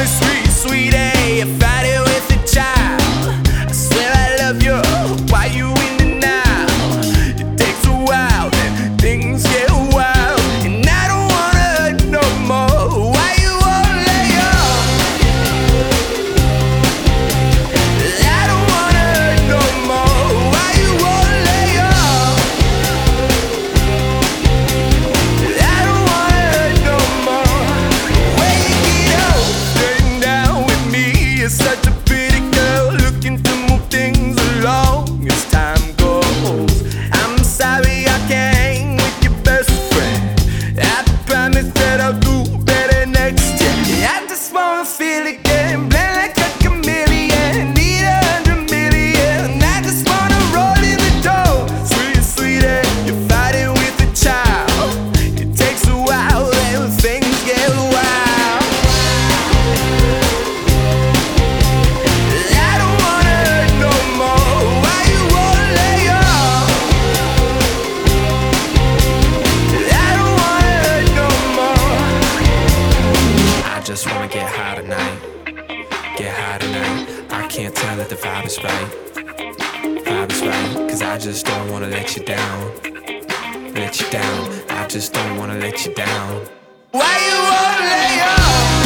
sweet, sweet, eh? You fight it with a child. I swear I love you. Why you in denial? It takes a while, then things get wild, and I don't wanna hurt no more. Why you won't lay up? I don't wanna hurt no more. Why you won't lay up? I don't wanna hurt no more. Wake it up, staying down with me. You're such a pretty girl, looking to move things along as time goes. I'm sorry I can't hang with your best friend. I promise that I'll do better next year. I just wanna feel again, blend like a chameleon. Need 100 million. I just wanna roll in the dough. Sweet, sweet, you're fighting with a child. It takes a while, then things get wild. I don't wanna hurt no more. Why you won't lay up? I don't wanna hurt no more. I just wanna get high tonight. Get high tonight. I can't tell that the vibe is right. Vibe is right. Cause I just don't wanna let you down. Let you down. I just don't wanna let you down. Why you won't lay up?